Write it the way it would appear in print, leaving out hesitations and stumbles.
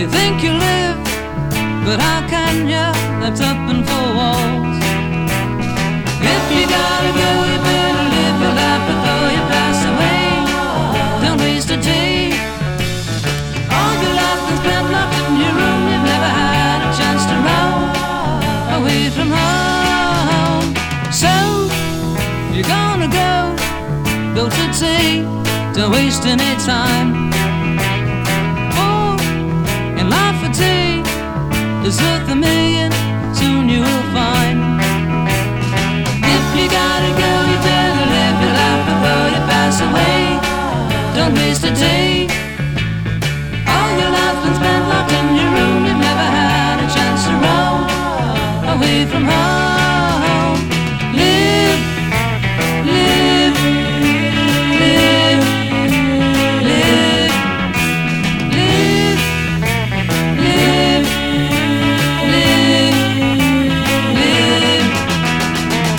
You think you live, but how can you? That's up in four walls. If you gotta go, you better live your life before you pass away. Don't waste a day. All your life been spent locked in your room. You've never had a chance to roam away from home. So you're gonna go today. Don't waste any time. For in life a day is worth a million. Soon you will find. If you gotta go, you better live your life before you pass away. Don't waste a day. All your life's been spent locked in your room. You've never had a chance to roam away from home.